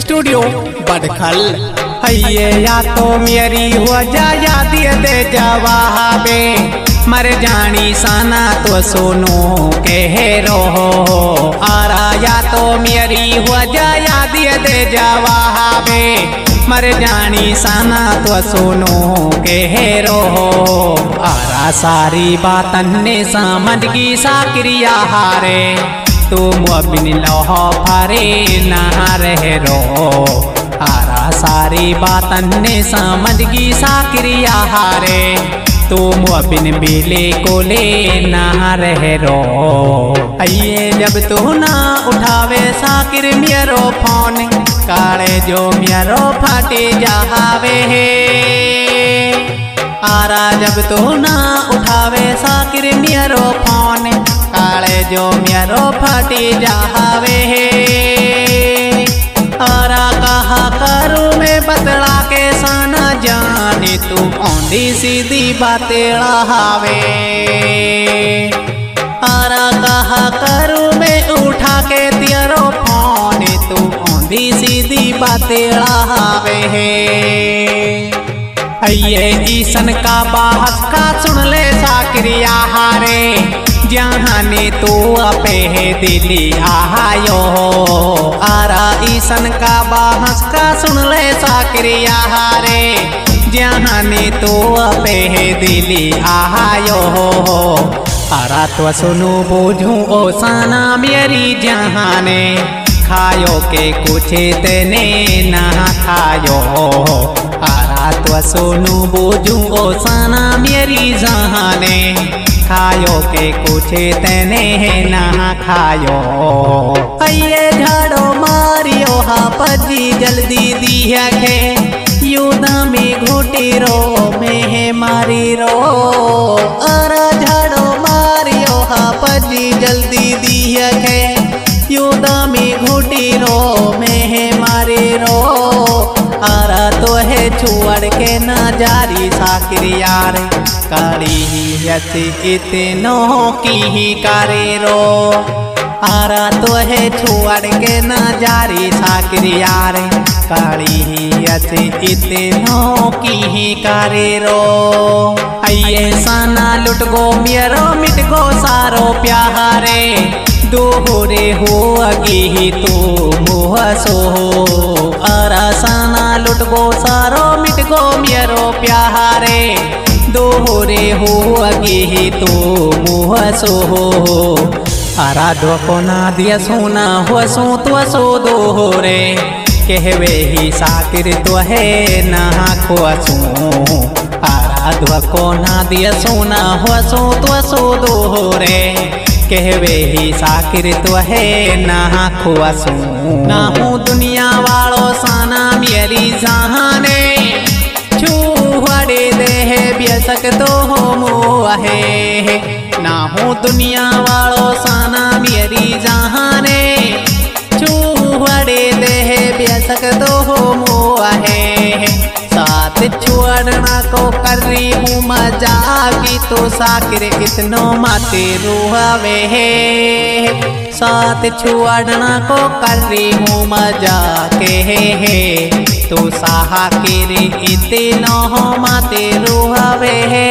Studio Badkhal. ये या तो मेरी हो जा याद दे जवाबे मर जानी साना तो सुनो कह रहो आरा या तो मेरी हो जा याद दे जवाबे मर जानी साना तो सुनो कह रहो आरा सारी बातन ने समझ की साक्रिया हारे तुम बिन लोह फारे नहा रहे रो आरा सारी बातन ने समझ की साक्रिया हारे तुम बिन बिले को ले नहा रहे रो। आइए जब तू ना उठावे साकिर मेरो फोन काले जो मेरो फाटे जावे है आरा जब तू ना उठावे साकिर मेरो फोन काले जो मेरो फाटे जावे है आरा कहा करूँ मैं बतला के साना जाने तू औंधी सीधी बातें हावे आरा कहा करूँ मैं उठा के तेरो फोन तू औंधी सीधी बातें हावे है। ये ईसन का बाहस का सुन ले साक्रिया हारे जहाँ ने तू अपे दिली आयो आरा ईसन का बाहस का सुन ले साक्रिया हारे जहाँ ने तू अपे दिली आयो आरा तो सुनो बोझू ओ साना मेरी जहाँ ने खायो के कुछ तेने ना खायो आरा तो सुनो बोझू ओ साना मेरी जहाँ ने खायो के कुछ तेने ना खायो। ये झाड़ो मारियो हा पजी जल्दी दिया के युदा में घोटी रो में मारी रो आरा झाड़ो मारियो हा पजी जल्दी दिया के युदा में घोटी रो में मारी रो आरा तो है छुअड़ के ना जारी साक्रियार काली यसी इतनो की ही करे रो आरा तो है छुअड़ के ना जारी साक्रियार काली यसी इतनो की ही करे रो। आइए साना लुट गो मेरो मिट गो सारो प्यारे दोहरे हो अगी ही तो मोह सो आरा साना लुट गो सारो मिट गो मेरो प्यारे दोहरे हो अगी ही तो मोह सो आरा दो को ना दिया सोना हो सो तो सो दोहरे कहवे ही साकिर तो है ना खोसो आरा दो को ना दिया सोना हो सो तो सो दोहरे कहवे ही साकिर तो है ना खोसो ना हूँ दुनिया वालों साना मेरी जहाने छुड़े दे बेसक तो हो मोहे ना हूँ दुनिया वालों साना मेरी जहाने छुड़े दे बेसक तो हो मोहे साथ छोड़ना को कर रही हूँ मजाकी तो साकिर इतनो माते रुहावे है साथ छोड़ना को कर रही हूँ मजाके है तो साकिर इतनो माते रुहावे है।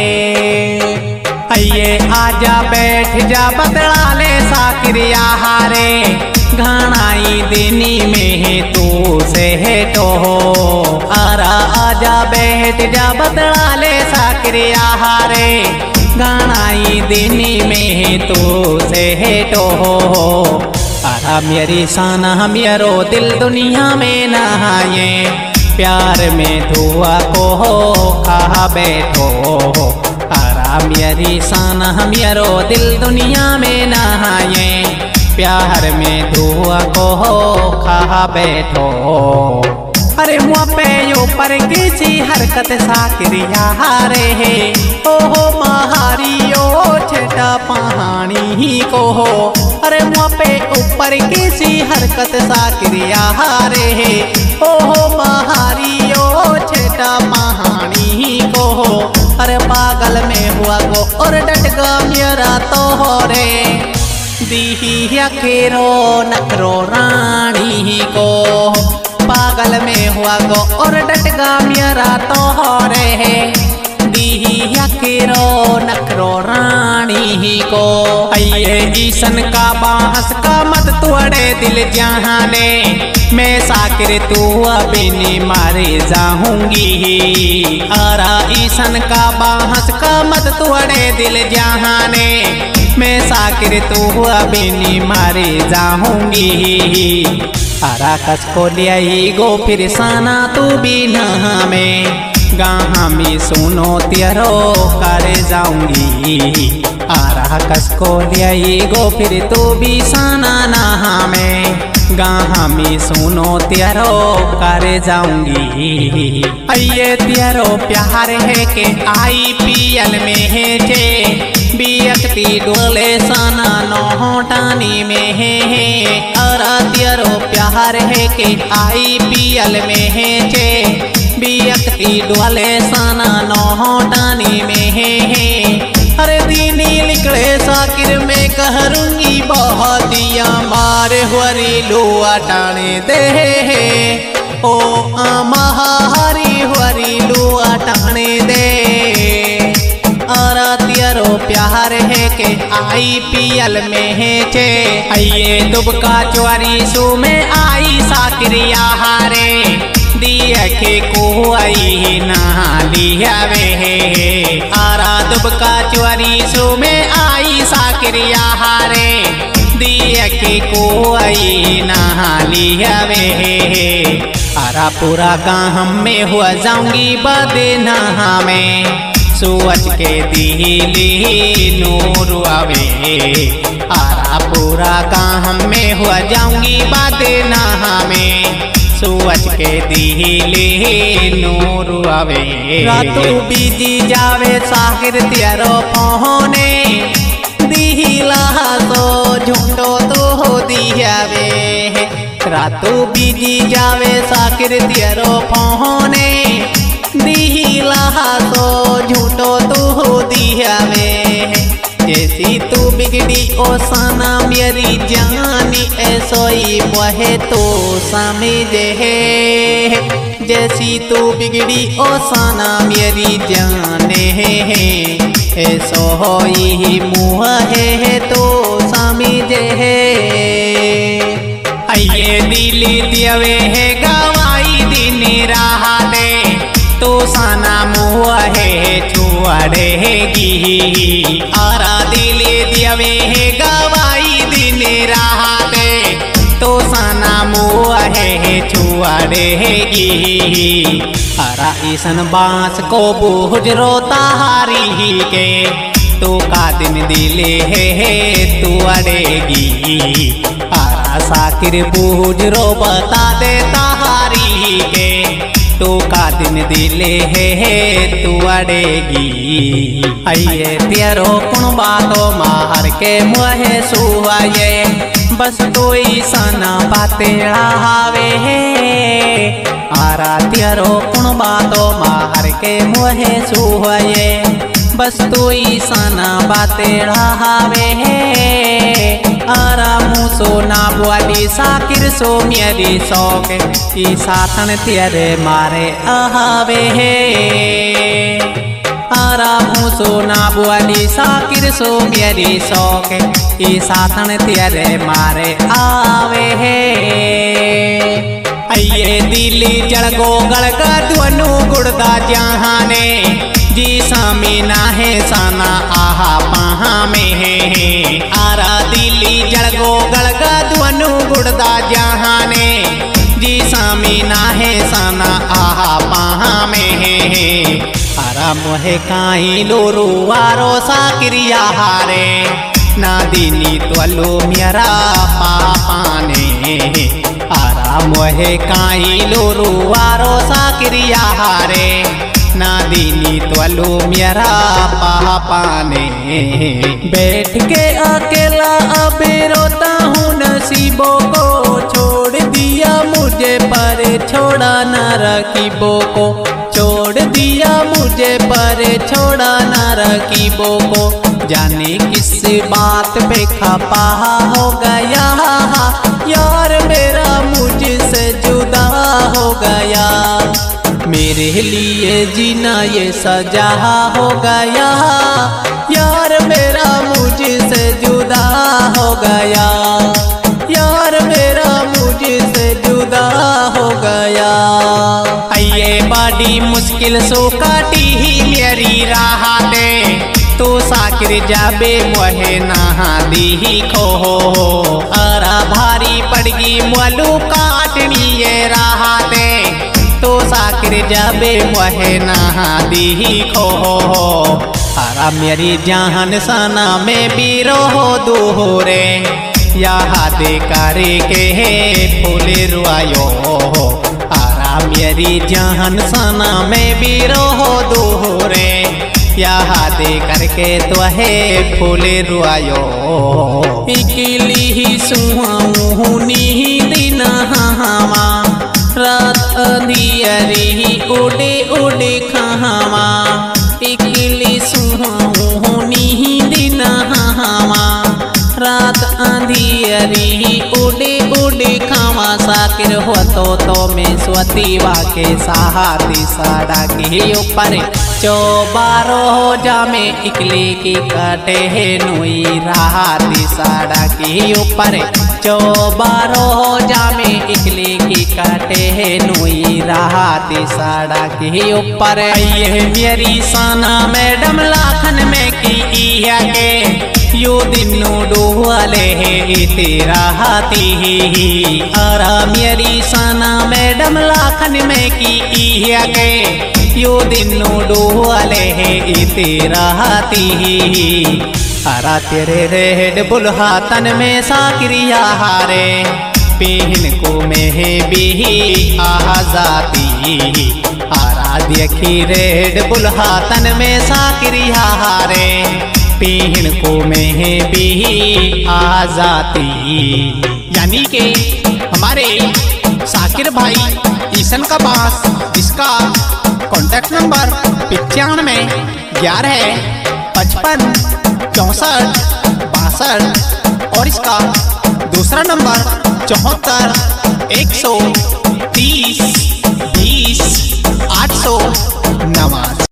आइए आजा बैठ जा बतला ले साक्रिया हारे घानाई दिनी में है तू से है तो आरा आजा बैठ जा बतला ले साक्रिया हारे घानाई दिनी में है तू से है तो आरा मेरी साना मेरो दिल दुनिया में नहाए प्यार में धुआ को हो खा बैठो आरा मेरी साना मेरो दिल दुनिया में नहाए प्यार में धुआ को हो खा बैठो। अरे मुँह पे ऊपर किसी हरकत साक्रिया हारे है ओहो महारियो छेटा पहाड़ी ही को हो अरे मुँह पे ऊपर किसी हरकत साक्रिया हारे है ओहो महारियो छेटा पहाड़ी ही को हो अरे पागल में हुआ गो और डट गा मेरा तो हो रे दी अखेरो नखरो रानी को बगल में हुआ गो और डटगा मेरा तोहरे दिया केरो नखरो रानी को। अये ईसन का बांस का मत तोड़े दिल जहाने, मैं साकिर तू अबिनी मारे जाऊंगी। अरा ईसन का बांस का मत तोड़े दिल जहाने, मैं साकिर तू अबिनी मारे जाऊंगी। अरा कस को लियाई गो फिर साना तू बिना में, गाहाँ में सुनो तेरो करे जाऊंगी। आरा कस को लियाई गो फिर तू भी साना नहा में, गाहाँ में सुनो तेरो करे जाऊंगी। अये तेरो प्यार है के IPL में है थे, बियकती डोले साना नौटानी में है। अरा तेरो प्यार है के IPL में है थे, बियकती डोले साना नौटानी में है। अरे दीनी लिखड़े साकिर में कहरूंगी बहुत दिया मारे हुरी लुआ टाने दे, ओ अमहारी हुरी लुआ टाने दे। अरा तेरो प्यार है के IPL में है चे, अये दुबका चुआरी सू में आई साकिरिया हारे, दिया के को आई नहा लिया वे। आरा दुबका चुआरी सू में आई साकिरिया हारे, दिया के को आई नहा लिया वे। आरा पूरा गाँव में हुआ जाऊंगी बदे नहा में, सोच के दिली नूर आवे। आरा पूरा गाँव में हुआ जाऊंगी बदे नहा में, सोच के दिली नूर आवे। रातू बीजी जावे साकिर तेरो पहुने, दिला तो झूठो तो दियावे। रातू बीजी जावे साकिर तेरो पहुने, दिला तो झूठो तो दियावे। जैसी तू बिगड़ी ओ साना मेरी जानी, ऐसोई वहे तो समझे है। जैसी तू बिगड़ी ओ साना मेरी जाने है, ऐसो ही मुँह है तो समझे है। अये दिली दियवे है गवाई दिन रहा दे, तो साना मुँह है छुआड़ेगी। आरा दिली दियवे है गवाई दिन रहा दे, तो साना मुँह है छुआड़ेगी। आरा ईसन बांस को बुझरो ताहारी के, तो का दिन दिले है तू अड़ेगी। आरा साकिर बुझरो बता दे ताहारी के, तो का दिन दिले है तू अड़ेगी। अये तेरो कुण बातो मार के मुहे सुहाये, बस कोई सना बातेड़ा हावे है। आरा तेरो कुण बातो मार के मुहे सुहाये, बस कोई सना बातेड़ा हावे है। आरा मुसो ना बुआली साकिर सो मेरी शौक, ई साथन तेरे मारे आवे है। आरा मुसो ना बुआली साकिर सो मेरी शौक, ई साथन तेरे मारे आवे है। अये दिली जड़गो गड़गा दुनु गुड़दा जहाने, जी सामी ना है साना आहा पहा में है। आरा दिली जड़गो गड़गा दुनु गुड़दा जहाने, जी सामी ना है साना आहा पहा में है। आरा मोहे काई लोरू वारो साकिरिया हारे, ना दीनी त्वलो मेरा पापाने। आरा मोहे काई लोरू वारो साकिरिया हारे, ना दीनी त्वलो मेरा पापाने। बैठ के अकेला अब रोता हूँ नसीबों को, छोड़ दिया मुझे पर छोड़ा न रकीबों को। छोड़ दिया मुझे पर छोड़ा न रकीबों को, जाने किस बात पे खपा हो गया यार मेरा मुझसे जुदा। हो गया, मेरे लिए जीना ये सजा हो गया, यार मेरा मुझसे जुदा हो गया, यार मेरा मुझसे जुदा हो गया। ये बड़ी मुश्किल सो काटी ही मेरी राहते, तो साकिर जाबे मोहे नहा दी खो, अरा भारी पड़गी मोलू काटनी ये राहते, तो साकिर जाबे मोहे नहा दी खो, अरा मेरी जान सना में भी रहो दूरे, याद करे के फूले रुआयो, आरा मेरी जान सना में भी रहो दूरे, याद करके तो है फूले रुआयो। इकली ही सुहाऊनी दिन हवा, रात अंधियरी उड़े उड़े खावा, इकली सुहाऊनी दिन हवा, रात अंधियरी उड़े उड़े खावा, साकिर हो तो में स्वतीवा के सहाती साड़ा के ऊपर चौबारो जामे इकली की कटे है नुई राहती साड़ा के ऊपर चौबारो जामे इकली की कटे है नुई राहती साड़ा के ऊपर। ये मेरी साना मैडम लाखन में की के यो दिनू डोले है तेरा हाथी, अरा मेरी साना मैडम लाखन में की के यो दिनू डोले है तेरा हाथी, अरा तेरे रेड बुल्हा तन में साकिरिया हारे, पहन को में भी आजाती, अरा देखी रेड बुल्हा तन में साकिरिया हारे, पहन को में भी आजाती। यानी कि हमारे साकिर भाई ईसन का पास, जिसका कॉन्टैक्ट नंबर 95 11 55 64 62 और इसका दूसरा नंबर 74 130